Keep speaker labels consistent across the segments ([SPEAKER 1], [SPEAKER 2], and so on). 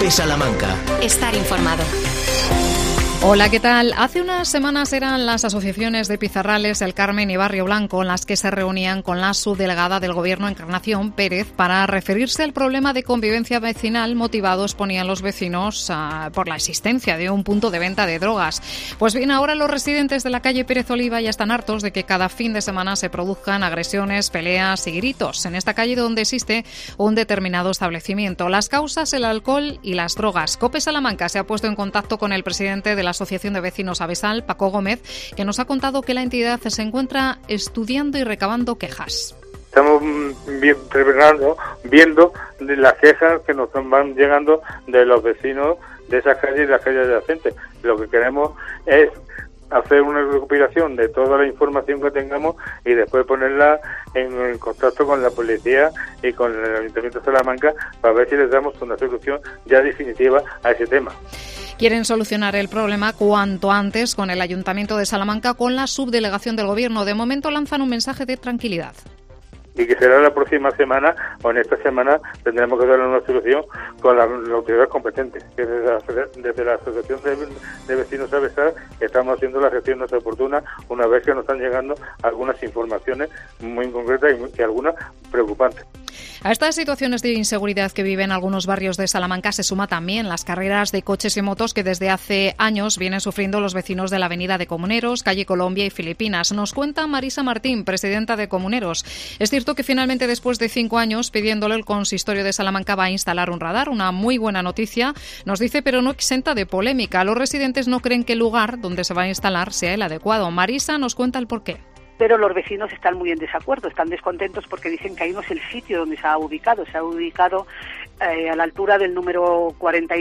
[SPEAKER 1] COPE Salamanca.
[SPEAKER 2] Estar informado.
[SPEAKER 3] Hola, ¿qué tal? Hace unas semanas eran las asociaciones de Pizarrales, El Carmen y Barrio Blanco las que se reunían con la subdelegada del Gobierno, Encarnación Pérez, para referirse al problema de convivencia vecinal motivados, ponían los vecinos, por la existencia de un punto de venta de drogas. Pues bien, ahora los residentes de la calle Pérez Oliva ya están hartos de que cada fin de semana se produzcan agresiones, peleas y gritos en esta calle donde existe un determinado establecimiento. Las causas, el alcohol y las drogas. COPE Salamanca se ha puesto en contacto con el presidente de la Asociación de Vecinos Avesal, Paco Gómez, que nos ha contado que la entidad se encuentra estudiando y recabando quejas.
[SPEAKER 4] Estamos viendo las quejas que nos van llegando de los vecinos de esas calles y las calles adyacentes. Lo que queremos es hacer una recopilación de toda la información que tengamos y después ponerla en contacto con la policía y con el Ayuntamiento de Salamanca para ver si les damos una solución ya definitiva a ese tema.
[SPEAKER 3] Quieren solucionar el problema cuanto antes con el Ayuntamiento de Salamanca, con la subdelegación del Gobierno. De momento lanzan un mensaje de tranquilidad.
[SPEAKER 4] Y que será la próxima semana, o en esta semana, tendremos que darle una solución con la autoridad competente. Que desde la Asociación de Vecinos Avesal estamos haciendo las gestiones oportunas una vez que nos están llegando algunas informaciones muy concretas y algunas preocupantes.
[SPEAKER 3] A estas situaciones de inseguridad que viven algunos barrios de Salamanca se suma también las carreras de coches y motos que desde hace años vienen sufriendo los vecinos de la Avenida de Comuneros, Calle Colombia y Filipinas. Nos cuenta Marisa Martín, presidenta de Comuneros. Es cierto que finalmente, después de 5 años pidiéndolo, el consistorio de Salamanca va a instalar un radar, una muy buena noticia, nos dice, pero no exenta de polémica. Los residentes no creen que el lugar donde se va a instalar sea el adecuado. Marisa nos cuenta el porqué.
[SPEAKER 5] Pero los vecinos están muy en desacuerdo, están descontentos porque dicen que ahí no es el sitio donde se ha ubicado a la altura del número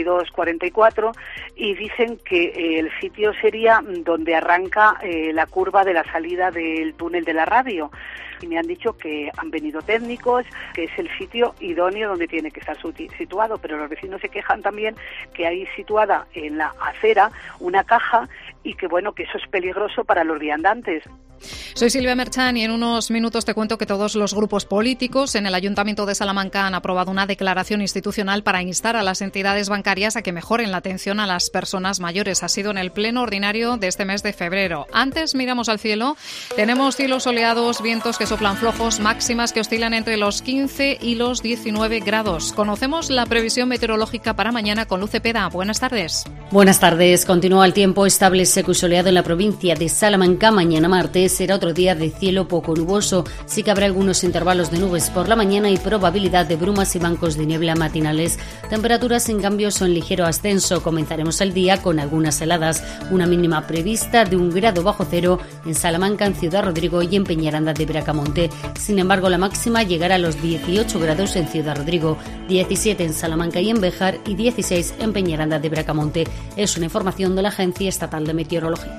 [SPEAKER 5] 42-44 y dicen que el sitio sería donde arranca la curva de la salida del túnel de la radio. Y me han dicho que han venido técnicos, que es el sitio idóneo donde tiene que estar situado, pero los vecinos se quejan también que hay situada en la acera una caja y que que eso es peligroso para los viandantes.
[SPEAKER 3] Soy Silvia Merchán y en unos minutos te cuento que todos los grupos políticos en el Ayuntamiento de Salamanca han aprobado una declaración institucional para instar a las entidades bancarias a que mejoren la atención a las personas mayores. Ha sido en el pleno ordinario de este mes de febrero. Antes miramos al cielo. Tenemos cielos soleados, vientos que soplan flojos, máximas que oscilan entre los 15 y los 19 grados. Conocemos la previsión meteorológica para mañana con Luz Cepeda. Buenas tardes.
[SPEAKER 6] Buenas tardes. Continúa el tiempo estable, seco y soleado en la provincia de Salamanca. Mañana martes será otro día de cielo poco nuboso. Sí que habrá algunos intervalos de nubes por la mañana y probabilidad de brumas y bancos de niebla matinales. Temperaturas, en cambio, son ligero ascenso. Comenzaremos el día con algunas heladas. Una mínima prevista de 1 grado bajo cero en Salamanca, en Ciudad Rodrigo y en Peñaranda de Bracamonte. Sin embargo, la máxima llegará a los 18 grados en Ciudad Rodrigo, 17 en Salamanca y en Béjar y 16 en Peñaranda de Bracamonte. Es una información de la Agencia Estatal de Meteorología.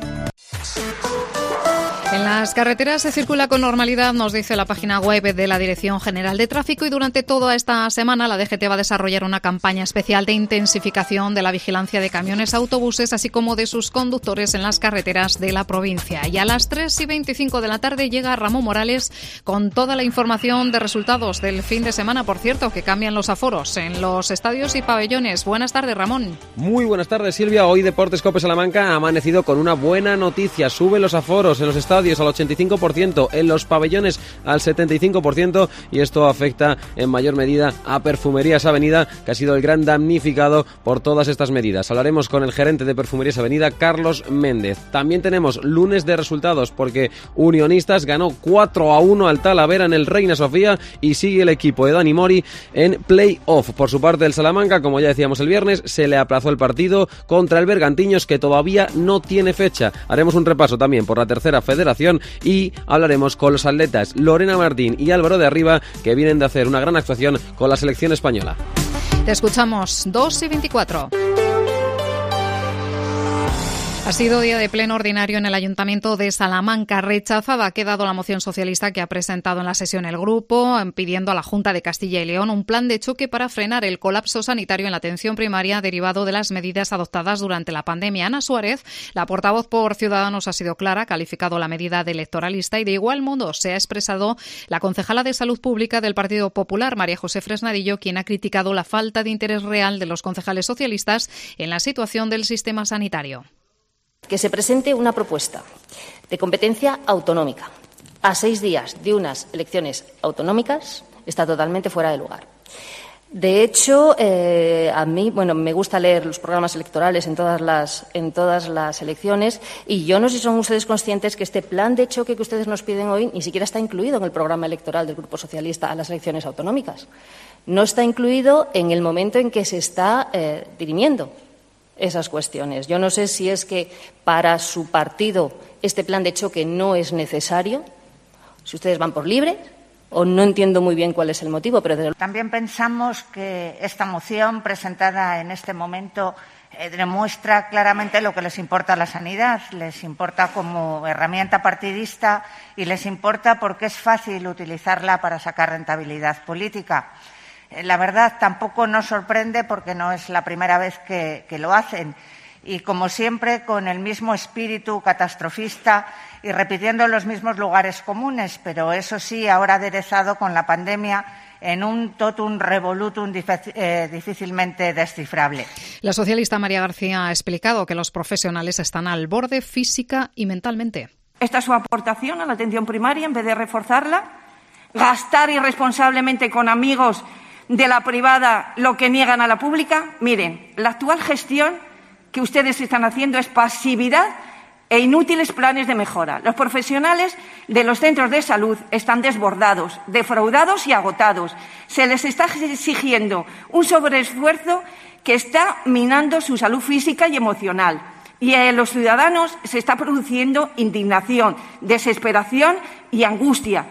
[SPEAKER 3] En las carreteras se circula con normalidad, nos dice la página web de la Dirección General de Tráfico, y durante toda esta semana la DGT va a desarrollar una campaña especial de intensificación de la vigilancia de camiones, autobuses, así como de sus conductores en las carreteras de la provincia. Y a las 3:25 de la tarde llega Ramón Morales con toda la información de resultados del fin de semana. Por cierto, que cambian los aforos en los estadios y pabellones. Buenas tardes, Ramón.
[SPEAKER 7] Muy buenas tardes, Silvia. Hoy Deportes COPE Salamanca ha amanecido con una buena noticia. Suben los aforos en los estadios al 85%, en los pabellones al 75%, y esto afecta en mayor medida a Perfumerías Avenida, que ha sido el gran damnificado por todas estas medidas. Hablaremos con el gerente de Perfumerías Avenida, Carlos Méndez. También tenemos lunes de resultados, porque Unionistas ganó 4-1 al Talavera en el Reina Sofía y sigue el equipo de Dani Mori en play-off. Por su parte, el Salamanca, como ya decíamos el viernes, se le aplazó el partido contra el Bergantiños, que todavía no tiene fecha. Haremos un repaso también por la tercera federación y hablaremos con los atletas Lorena Martín y Álvaro de Arriba, que vienen de hacer una gran actuación con la selección española.
[SPEAKER 3] Te escuchamos, 2:24. Ha sido día de pleno ordinario en el Ayuntamiento de Salamanca. Rechazada ha quedado la moción socialista que ha presentado en la sesión el grupo, pidiendo a la Junta de Castilla y León un plan de choque para frenar el colapso sanitario en la atención primaria derivado de las medidas adoptadas durante la pandemia. Ana Suárez, la portavoz por Ciudadanos, ha sido clara, ha calificado la medida de electoralista y de igual modo se ha expresado la concejala de Salud Pública del Partido Popular, María José Fresnadillo, quien ha criticado la falta de interés real de los concejales socialistas en la situación del sistema sanitario.
[SPEAKER 1] Que se presente una propuesta de competencia autonómica a 6 días de unas elecciones autonómicas está totalmente fuera de lugar. De hecho, a mí, me gusta leer los programas electorales en todas las elecciones y yo no sé si son ustedes conscientes que este plan de choque que ustedes nos piden hoy ni siquiera está incluido en el programa electoral del Grupo Socialista a las elecciones autonómicas. No está incluido en el momento en que se está dirimiendo esas cuestiones. Yo no sé si es que para su partido este plan de choque no es necesario, si ustedes van por libre, o no entiendo muy bien cuál es el motivo. Pero
[SPEAKER 2] también pensamos que esta moción presentada en este momento demuestra claramente lo que les importa a la sanidad. Les importa como herramienta partidista y les importa porque es fácil utilizarla para sacar rentabilidad política. La verdad, tampoco nos sorprende porque no es la primera vez que lo hacen. Y, como siempre, con el mismo espíritu catastrofista y repitiendo los mismos lugares comunes, pero eso sí, ahora aderezado con la pandemia en un totum revolutum difícilmente descifrable.
[SPEAKER 3] La socialista María García ha explicado que los profesionales están al borde física y mentalmente.
[SPEAKER 8] Esta es su aportación a la atención primaria en vez de reforzarla. Gastar irresponsablemente con amigos de la privada lo que niegan a la pública. Miren, la actual gestión que ustedes están haciendo es pasividad e inútiles planes de mejora. Los profesionales de los centros de salud están desbordados, defraudados y agotados. Se les está exigiendo un sobreesfuerzo que está minando su salud física y emocional. Y en los ciudadanos se está produciendo indignación, desesperación y angustia.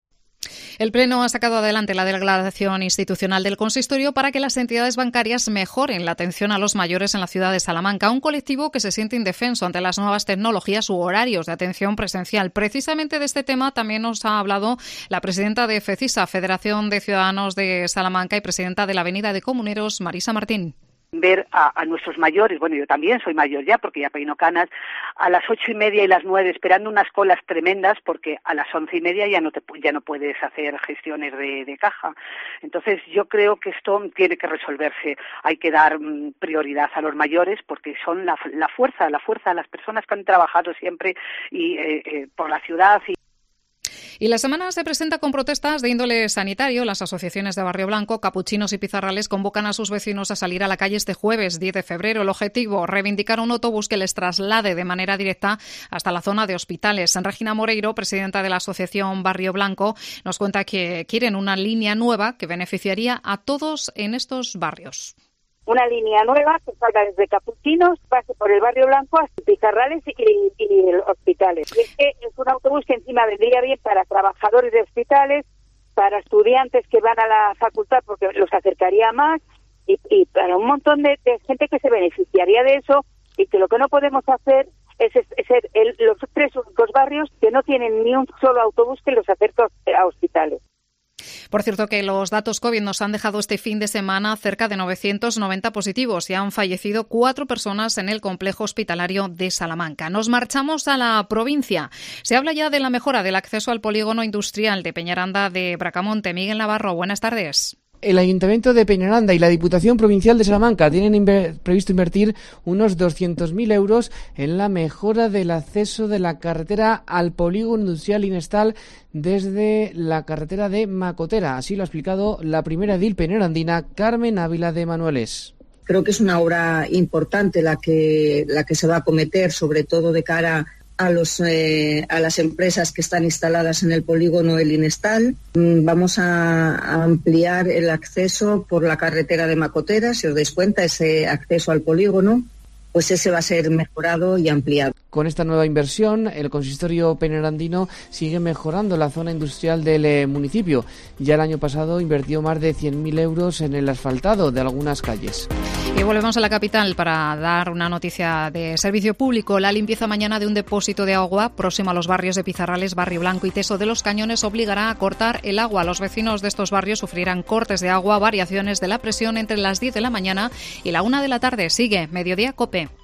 [SPEAKER 3] El Pleno ha sacado adelante la declaración institucional del consistorio para que las entidades bancarias mejoren la atención a los mayores en la ciudad de Salamanca, un colectivo que se siente indefenso ante las nuevas tecnologías u horarios de atención presencial. Precisamente de este tema también nos ha hablado la presidenta de FECISA, Federación de Ciudadanos de Salamanca, y presidenta de la Avenida de Comuneros, Marisa Martín.
[SPEAKER 5] Ver a nuestros mayores, bueno, yo también soy mayor ya porque ya peino canas, a las 8:30 y las 9 esperando unas colas tremendas porque a las 11:30 ya no puedes hacer gestiones de caja. Entonces yo creo que esto tiene que resolverse. Hay que dar prioridad a los mayores porque son la fuerza, las personas que han trabajado siempre y por la ciudad.
[SPEAKER 3] Y la semana se presenta con protestas de índole sanitario. Las asociaciones de Barrio Blanco, Capuchinos y Pizarrales convocan a sus vecinos a salir a la calle este jueves 10 de febrero. El objetivo, reivindicar un autobús que les traslade de manera directa hasta la zona de Hospitales. Regina Moreiro, presidenta de la asociación Barrio Blanco, nos cuenta que quieren una línea nueva que beneficiaría a todos en estos barrios.
[SPEAKER 9] Una línea nueva que salga desde Capuchinos, pase por el Barrio Blanco hasta Pizarrales y Hospitales. Y es que es un autobús que encima vendría bien para trabajadores de hospitales, para estudiantes que van a la facultad porque los acercaría más y para un montón de gente que se beneficiaría de eso y que lo que no podemos hacer es ser los 3 únicos barrios que no tienen ni un solo autobús que los acerque a hospitales.
[SPEAKER 3] Por cierto, que los datos COVID nos han dejado este fin de semana cerca de 990 positivos y han fallecido 4 personas en el complejo hospitalario de Salamanca. Nos marchamos a la provincia. Se habla ya de la mejora del acceso al polígono industrial de Peñaranda de Bracamonte. Miguel Navarro, buenas tardes.
[SPEAKER 10] El Ayuntamiento de Peñaranda y la Diputación Provincial de Salamanca tienen previsto invertir unos 200.000 euros en la mejora del acceso de la carretera al polígono industrial Inestal desde la carretera de Macotera. Así lo ha explicado la primera edil peñarandina, Carmen Ávila de Manueles.
[SPEAKER 11] Creo que es una obra importante la que se va a acometer, sobre todo de cara a las empresas que están instaladas en el polígono El Inestal. Vamos a ampliar el acceso por la carretera de Macotera. Si os dais cuenta, ese acceso al polígono, pues ese va a ser mejorado y ampliado.
[SPEAKER 10] Con esta nueva inversión, el consistorio peñarandino sigue mejorando la zona industrial del municipio. Ya el año pasado invirtió más de 100.000 euros en el asfaltado de algunas calles.
[SPEAKER 3] Y volvemos a la capital para dar una noticia de servicio público. La limpieza mañana de un depósito de agua próximo a los barrios de Pizarrales, Barrio Blanco y Teso de los Cañones obligará a cortar el agua. Los vecinos de estos barrios sufrirán cortes de agua, variaciones de la presión entre las 10 de la mañana y la 1 de la tarde. Sigue Mediodía COPE.